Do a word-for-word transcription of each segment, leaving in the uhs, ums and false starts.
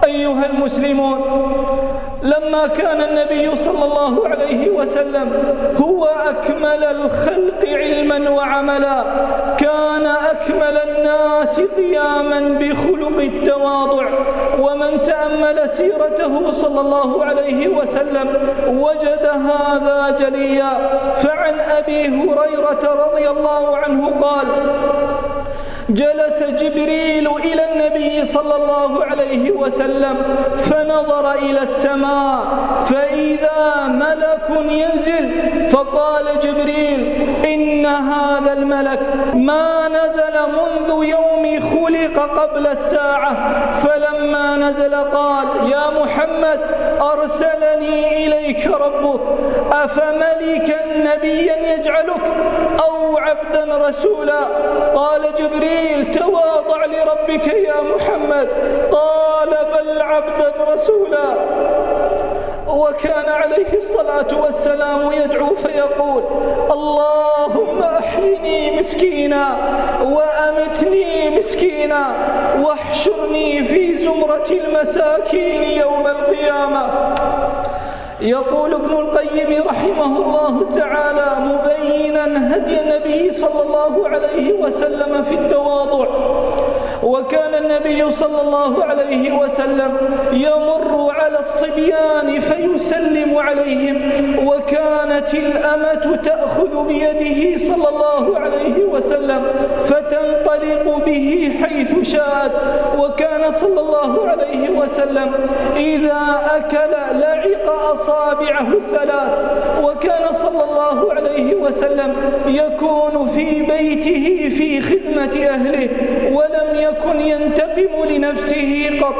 أيها المسلمون، لما كان النبي صلى الله عليه وسلم هو أكمل الخلق علما وعملا، كان أكمل الناس قياما بخلق التواضع. ومن تأمل سيرته صلى الله عليه وسلم وجد هذا جليا. فعن أبي هريرة رضي الله عنه قال: جلس جبريل إلى النبي صلى الله عليه وسلم فنظر إلى السماء فإذا ملك ينزل، فقال جبريل: إن هذا الملك ما نزل منذ يوم خلق قبل الساعة. فلما نزل قال: يا محمد، أرسلني إليك ربك أفملكا نبيا يجعلك أو عبدا رسولا؟ قال جبريل: تواضع لربك يا محمد. قال: بل عبدا رسولا. وكان عليه الصلاة والسلام يدعو فيقول: اللهم أحيني مسكينا وأمتني مسكينا واحشرني في زمرة المساكين يوم القيامة. يقول ابن القيم رحمه الله تعالى مبينا هدي النبي صلى الله عليه وسلم في التواضع: وكان النبي صلى الله عليه وسلم يمر على الصبيان فيسلم عليهم، وكانت الأمة تأخذ بيده صلى الله عليه وسلم فتنطلق به حيث شاءت. وكان صلى الله عليه وسلم إذا أكل لعق أصابعه الثلاث. وكان صلى الله عليه وسلم يكون في بيته في خدمة أهله ولم يكن ينتقم لنفسه قط.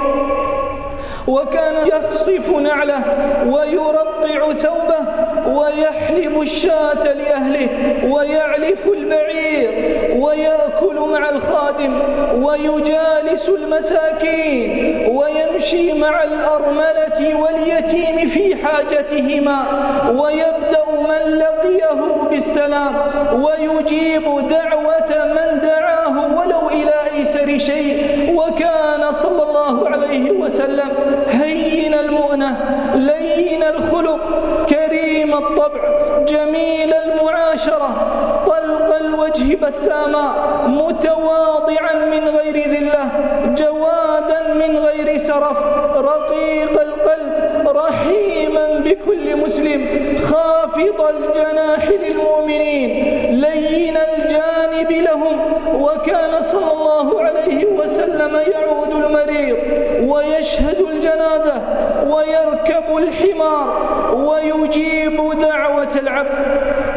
وكان يخصف نعله ويرقع ثوبه ويحلب الشاة لأهله ويعلف البعير ويأكل مع الخادم ويجالس المساكين ويمشي مع الأرملة واليتيم في حاجتهما، ويبدأ من لقيه بالسلام ويجيب دعوة من دعاه ولو إلى أيسر شيء. وكان صلى الله عليه وسلم هين المؤنة لين الخلق كريم الطبع جميل المعاشرة طلق الوجه بساما متواضعا من غير ذلة جوادا من غير سرف رقيق القلب رحيما بكل مسلم خافض الجناح للمؤمنين لين الجانب لهم. وكان صلى الله عليه وسلم يعود المريض ويشهد الجنازة ويركب الحمار ويجيب دعوة العبد.